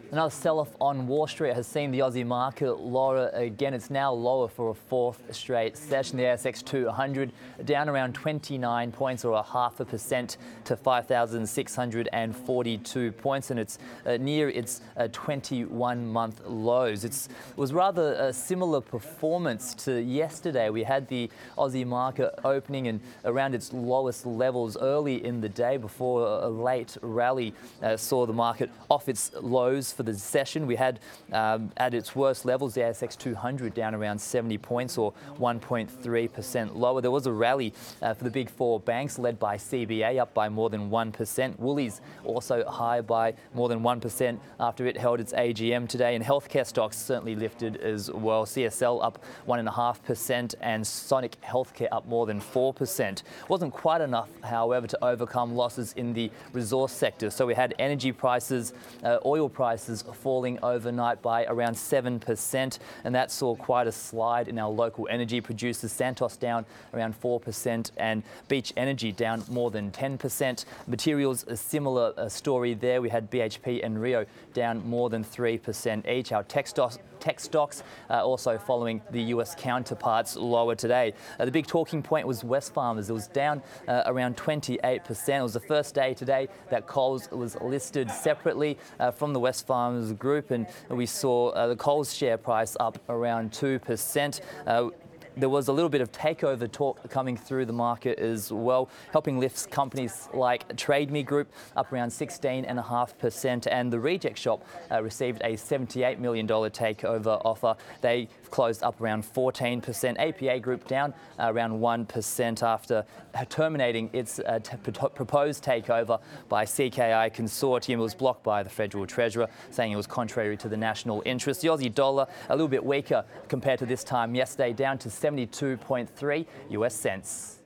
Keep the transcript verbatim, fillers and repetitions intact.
Another sell-off on Wall Street has seen the Aussie market lower again. It's now lower for a fourth straight session. The A S X two hundred down around twenty-nine points, or a half a percent, to five thousand six hundred forty-two points, and it's uh, near its uh, twenty-one month lows. It's, it was rather a similar performance to yesterday. We had the Aussie market opening and around its lowest levels early in the day before a late rally uh, saw the market off its lows for the session. We had um, at its worst levels the A S X two hundred down around seventy points, or one point three percent lower. There was a rally uh, for the big four banks led by C B A, up by more than one percent. Woolies also higher by more than one percent after it held its A G M today, and healthcare stocks certainly lifted as well. C S L up one point five percent and Sonic Healthcare up more than four percent. Wasn't quite enough, however, to overcome losses in the resource sector. So we had energy prices, uh, oil prices falling overnight by around seven percent, and that saw quite a slide in our local energy producers. Santos down around four percent and Beach Energy down more than ten percent. Materials, a similar uh, story there. We had B H P and Rio down more than three percent each. Our tech stocks Tech stocks uh, also following the U S counterparts lower today. Uh, the big talking point was Wesfarmers. It was down uh, around twenty-eight percent. It was the first day today that Coles was listed separately uh, from the Wesfarmers group, and we saw uh, the Coles share price up around two percent. Uh, There was a little bit of takeover talk coming through the market as well, helping lift companies like Trade Me Group up around sixteen point five percent, and the Reject Shop uh, received a seventy-eight million dollars takeover offer. They closed up around fourteen percent. A P A Group down uh, around one percent after terminating its uh, t- proposed takeover by C K I Consortium. It was blocked by the Federal Treasurer, saying it was contrary to the national interest. The Aussie dollar a little bit weaker compared to this time yesterday, down to seventy-two point three U S cents.